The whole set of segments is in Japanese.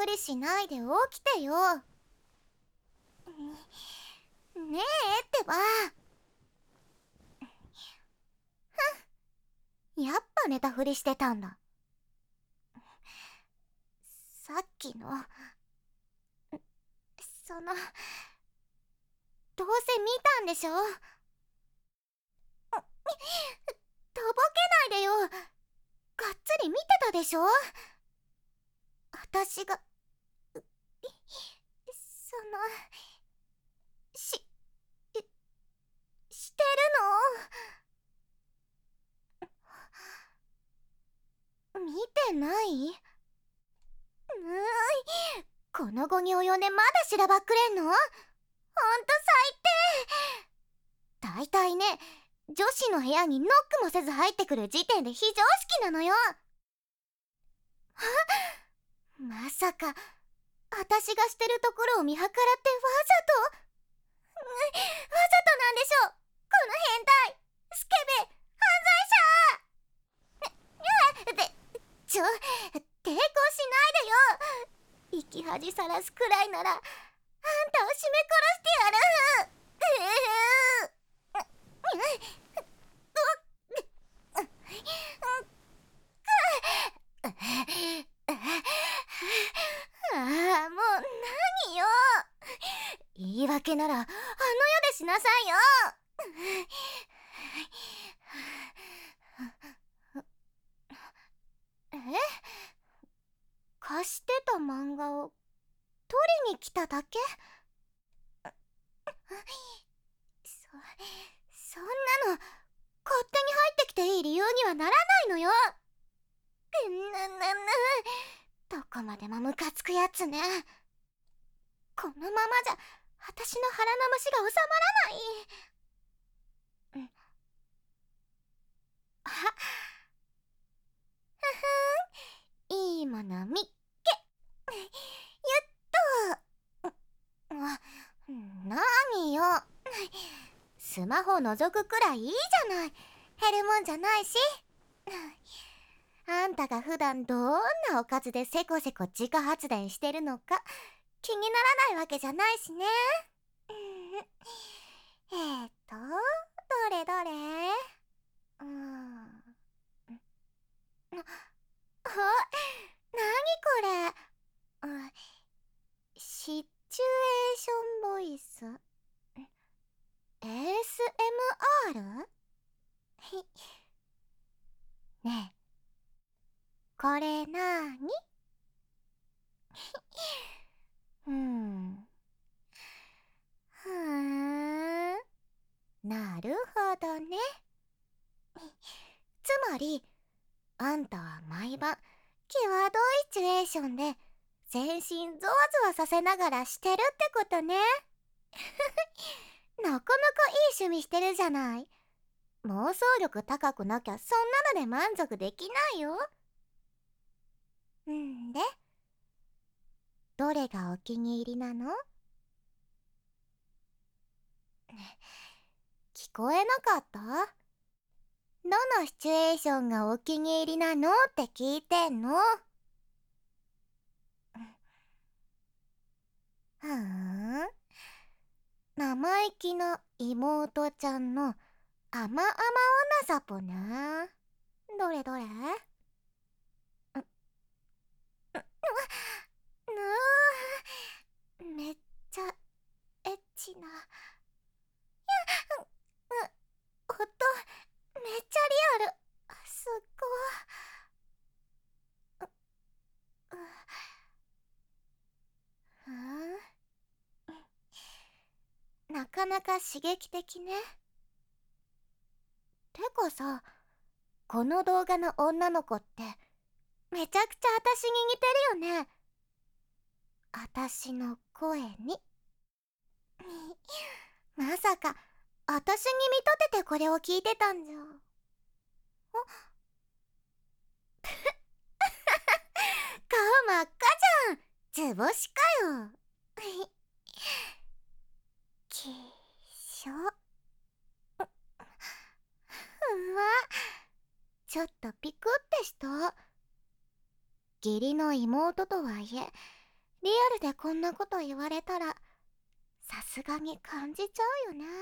ふりしないで起きてよ。ねえってば。やっぱ寝たふりしてたんだ。さっきのどうせ見たんでしょ。とぼけないでよ。がっつり見てたでしょ。私がそのししてるの見てない？この期に及んでまだしらばっくれんの？ほんと最低。大体ね、女子の部屋にノックもせず入ってくる時点で非常識なのよ。まさか私がしてるところを見計らってわざとなんでしょう、この変態スケベ犯罪者。抵抗しないでよ。生き恥さらすくらいならあんたを絞め殺してやる。ああ、もう何よ。言い訳ならあの世でしなさいよ。え？貸してた漫画を取りに来ただけ？そんなの勝手に入ってきていい理由にはならないのよ。どこまでもムカつくやつね。このままじゃ私の腹の虫が収まらない。あ、いいものみっけ。やっと。何よ。スマホ覗くくらいいいじゃない。減るもんじゃないし。あんたが普段どんなおかずでせこせこ自家発電してるのか気にならないわけじゃないしね。どれどれ。うん。あ、なにこれ。シチュエーションボイス ASMR？ ねえ、これなーに？ふーん、なるほどね。つまりあんたは毎晩際どいシチュエーションで全身ゾワゾワさせながらしてるってことね。なかなかいい趣味してるじゃない。妄想力高くなきゃそんなので満足できないよ。んで、どれがお気に入りなの？聞こえなかった？どのシチュエーションがお気に入りなのって聞いてんの。ふーん、生意気な妹ちゃんの甘々女サポね。どれどれ？めっちゃエッチな。音めっちゃリアル。すっごい。なかなか刺激的ね。てかさ、この動画の女の子ってめちゃくちゃ私に似てるよね。私の声に。まさか私に見立ててこれを聞いてたんじゃ。顔真っ赤じゃん。図星かよ。きっしょ。うわ、ちょっとピクってした。義理の妹とはいえリアルでこんなこと言われたらさすがに感じちゃうよね。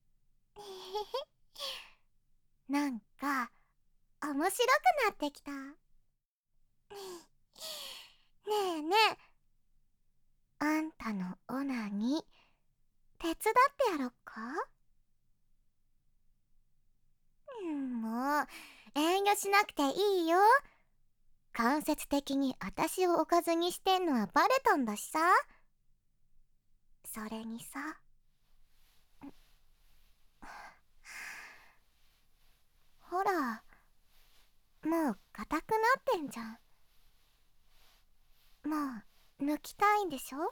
なんか面白くなってきた。ねえねえ、あんたのオナに手伝ってやろっか。もう遠慮しなくていいよ。間接的に私をおかずにしてんのはバレたんだしさ。それにさ、ほら、もう硬くなってんじゃん。もう抜きたいんでしょ。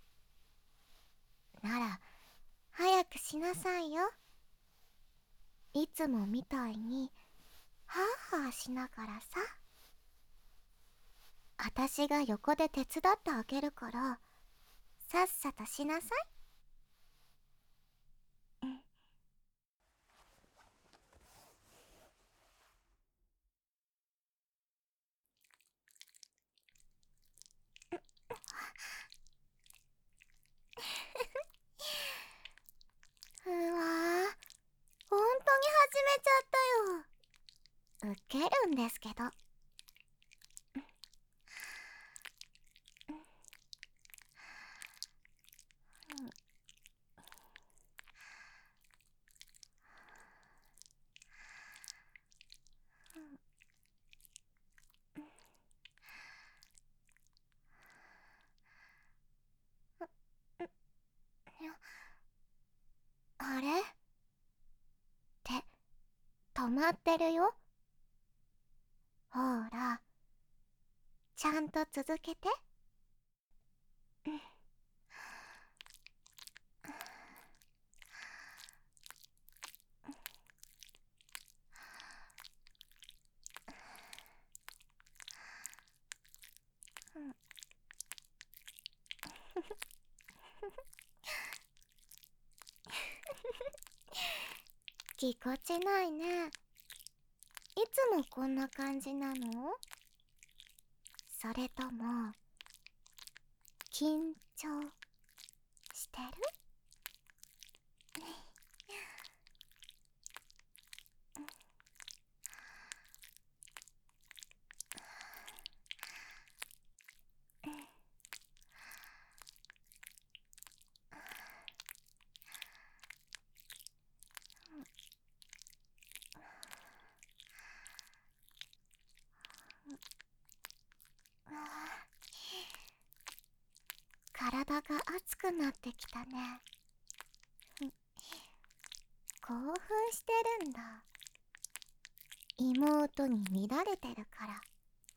なら早くしなさいよ。いつもみたいにハーハーしながらさ。私が横で手伝ってあげるからさっさとしなさい。うわー、ほんとに始めちゃったよ。ウケるんですけど。あれ手止まってるよ。ほら、ちゃんと続けて。ぎこちないね。いつもこんな感じなの？それとも緊張してる？体が熱くなってきたね。興奮してるんだ。妹に乱れてるから。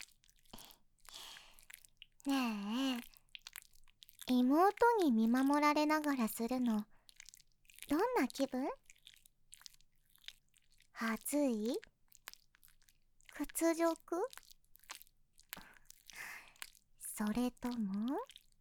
ねえ、妹に見守られながらするのどんな気分？はずい？屈辱？それとも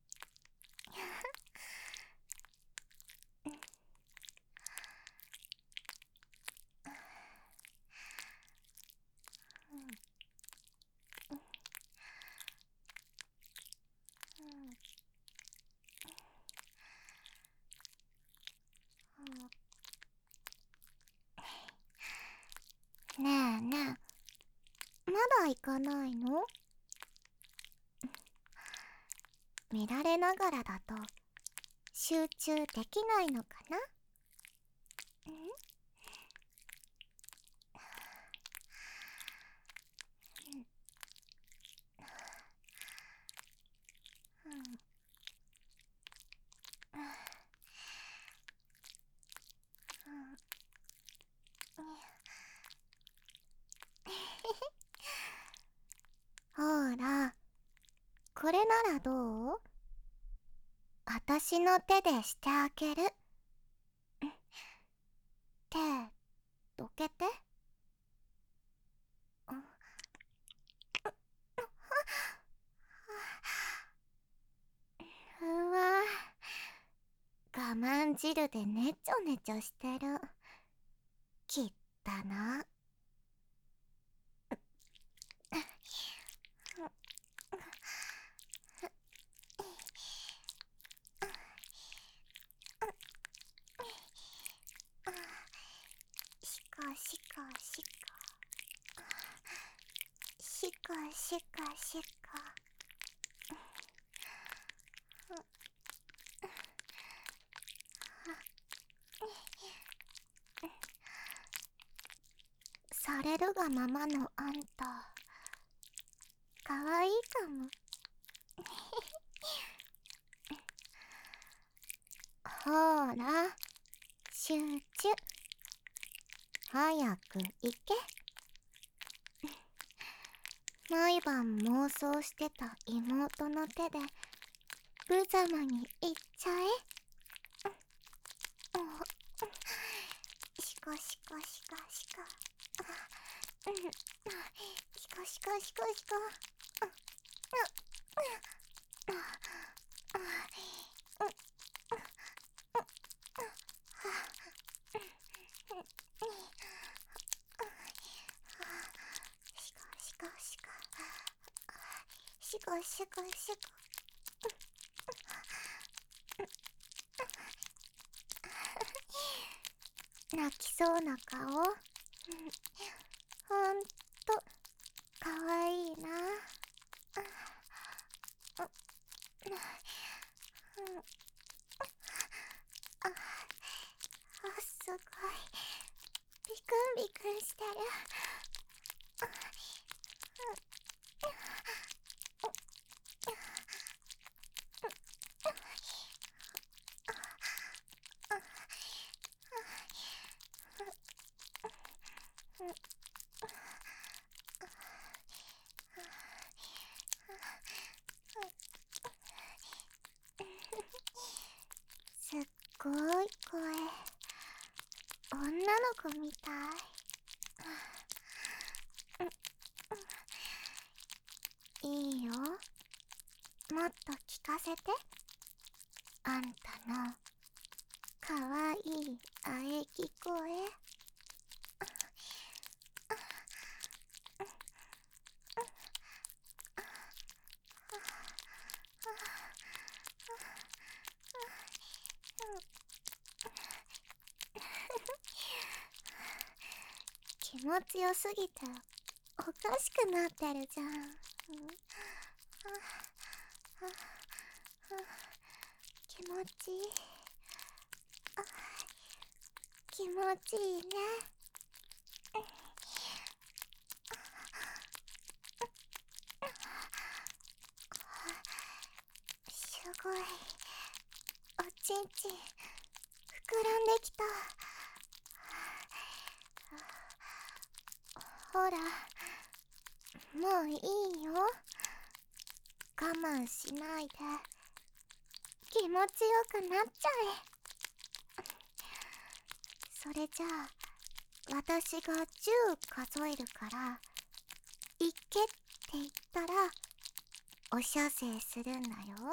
ねえねえ、まだ行かないの？見られながらだと集中できないのかな？ほら、これならどう？私の手でしてあげる。手どけて。うわ、我慢汁でねちょねちょしてる。きったな。 しかしかしか。されるがままのあんた、かわいいかも。ほーら、集中。早く行け。毎晩妄想してた妹の手で無様に行っちゃえ。しかしかしかしか。しかしかしかしか。しかしかしかしかしか。泣きそうな顔、ほんとかわいいな。すごいビクンビクンしてる。すっごい声、女の子みたい。いいよ、もっと聞かせて。あんたのかわいい喘ぎ声。気持ちよすぎておかしくなってるじゃん。気持ちいい。気持ちいいね。すごい、おちんちん膨らんできた。ほら、もういいよ。我慢しないで気持ちよくなっちゃえ。それじゃあ私が10数えるから行けって言ったらお射精するんだよ。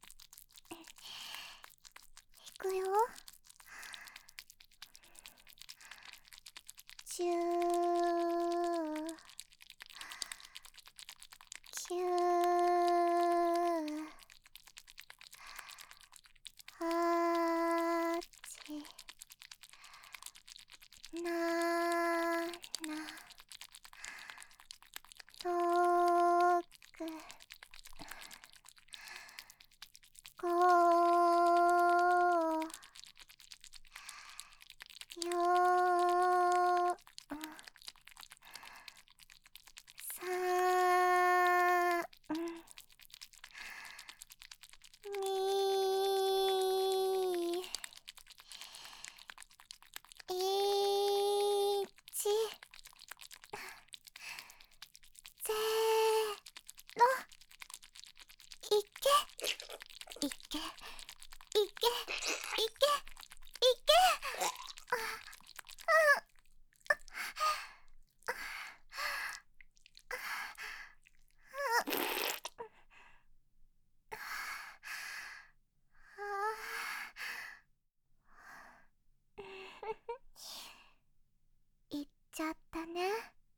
いくよ。10、9、8、7、6、5、4、3、2、1、ゼロ。いけいけいけいけいけ。いっちゃったね。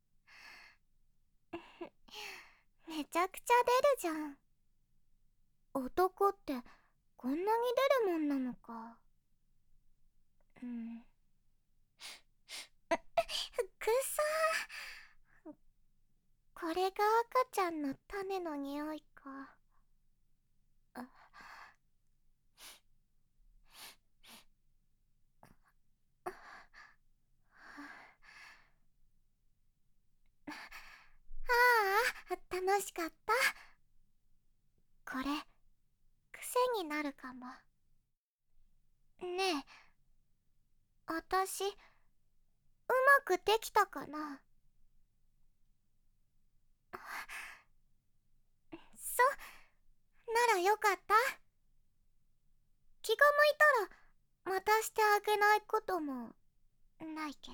めちゃくちゃ出るじゃん。男ってこんなに出るもんなのか。 くさ。これが赤ちゃんの種の匂いか。ああ、楽しかった。これ癖になるかも。ねえ、あたしうまくできたかな？ならよかった。気が向いたらまたしてあげないこともないけど。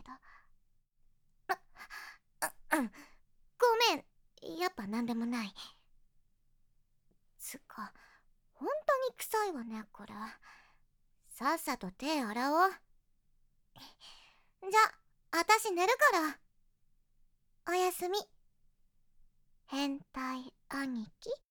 うん、ごめん、やっぱなんでもない。つか、本当に臭いわね、これ。さっさと手洗おう。じゃ、あたし寝るから。おやすみ。変態兄貴。